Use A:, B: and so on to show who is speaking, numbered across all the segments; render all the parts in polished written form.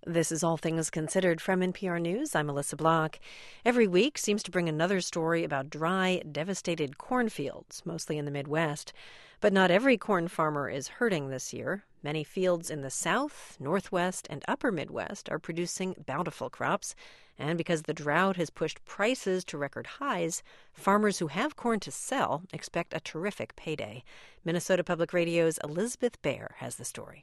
A: This is All Things Considered from NPR News. I'm Melissa Block. Every week seems to bring another story about dry, devastated cornfields, mostly in the Midwest. But not every corn farmer is hurting this year. Many fields in the South, Northwest, and Upper Midwest are producing bountiful crops. And because the drought has pushed prices to record highs, farmers who have corn to sell expect a terrific payday. Minnesota Public Radio's Elizabeth Baer has the story.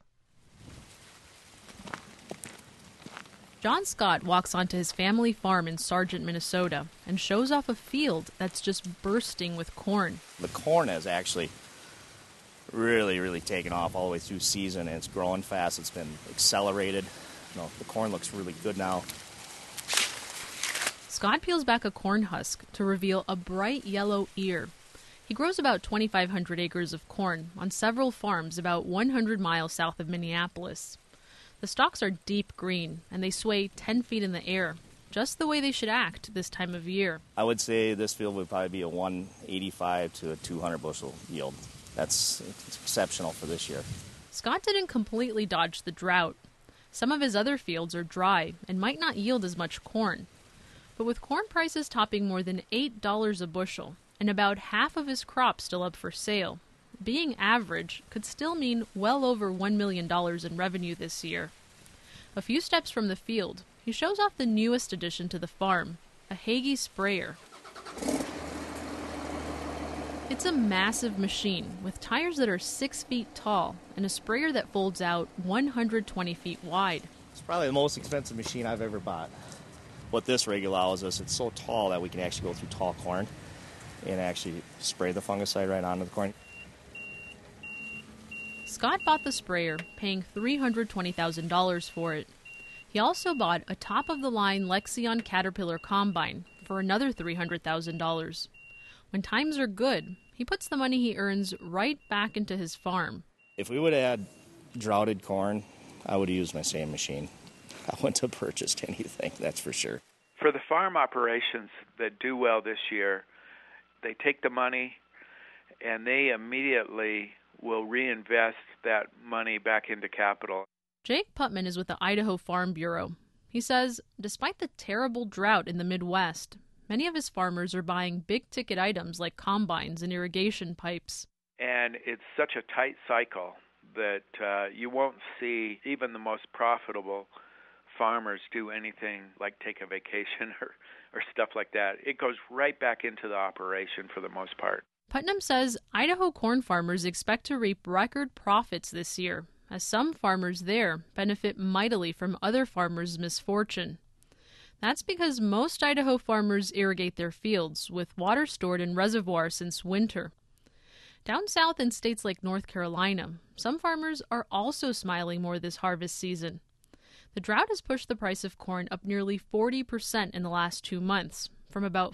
B: John Scott walks onto his family farm in Sargent, Minnesota, and shows off a field that's just bursting with corn.
C: The corn has actually really taken off all the way through season, and it's growing fast. It's been accelerated. The corn looks really good now.
B: Scott peels back a corn husk to reveal a bright yellow ear. He grows about 2,500 acres of corn on several farms about 100 miles south of Minneapolis. The stalks are deep green, and they sway 10 feet in the air, just the way they should act this time of year.
C: I would say this field would probably be a 185 to a 200 bushel yield. It's exceptional for this year.
B: Scott didn't completely dodge the drought. Some of his other fields are dry and might not yield as much corn. But with corn prices topping more than $8 a bushel, and about half of his crop still up for sale, being average could still mean well over $1 million in revenue this year. A few steps from the field, he shows off the newest addition to the farm, a Hagie sprayer. It's a massive machine with tires that are 6 feet tall and a sprayer that folds out 120 feet wide.
C: It's probably the most expensive machine I've ever bought. What this rig allows us, it's so tall that we can actually go through tall corn and actually spray the fungicide right onto the corn.
B: Scott bought the sprayer, paying $320,000 for it. He also bought a top-of-the-line Lexion Caterpillar combine for another $300,000. When times are good, he puts the money he earns right back into his farm.
C: If we would have had droughted corn, I would have used my same machine. I wouldn't have purchased anything, that's for sure.
D: For the farm operations that do well this year, they take the money and they immediately will reinvest that money back into capital.
B: Jake Putman is with the Idaho Farm Bureau. He says, despite the terrible drought in the Midwest, many of his farmers are buying big-ticket items like combines and irrigation pipes.
D: And it's such a tight cycle that you won't see even the most profitable farmers do anything like take a vacation or stuff like that. It goes right back into the operation for the most part.
B: Putnam says Idaho corn farmers expect to reap record profits this year, as some farmers there benefit mightily from other farmers' misfortune. That's because most Idaho farmers irrigate their fields with water stored in reservoirs since winter. Down south in states like North Carolina, some farmers are also smiling more this harvest season. The drought has pushed the price of corn up nearly 40% in the last 2 months, from about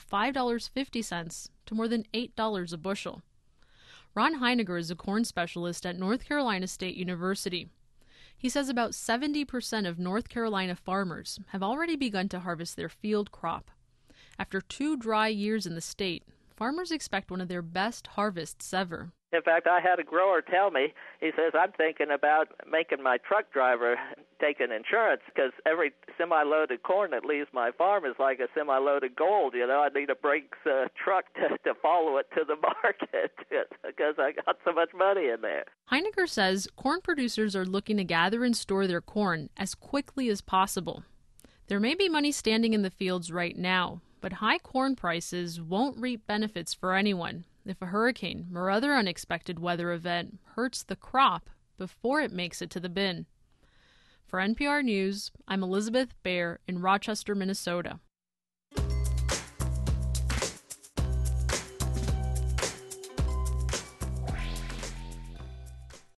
B: $5.50 to more than $8 a bushel. Ron Heiniger is a corn specialist at North Carolina State University. He says about 70% of North Carolina farmers have already begun to harvest their field crop. After 2 dry years in the state, farmers expect one of their best harvests ever.
E: In fact, I had a grower tell me, he says, I'm thinking about making my truck driver take an insurance because every semi-loaded corn that leaves my farm is like a semi-loaded gold. I need a Brakes truck to follow it to the market because I got so much money in there.
B: Heiniger says corn producers are looking to gather and store their corn as quickly as possible. There may be money standing in the fields right now, but high corn prices won't reap benefits for anyone if a hurricane or other unexpected weather event hurts the crop before it makes it to the bin. For NPR News, I'm Elizabeth Baer in Rochester, Minnesota.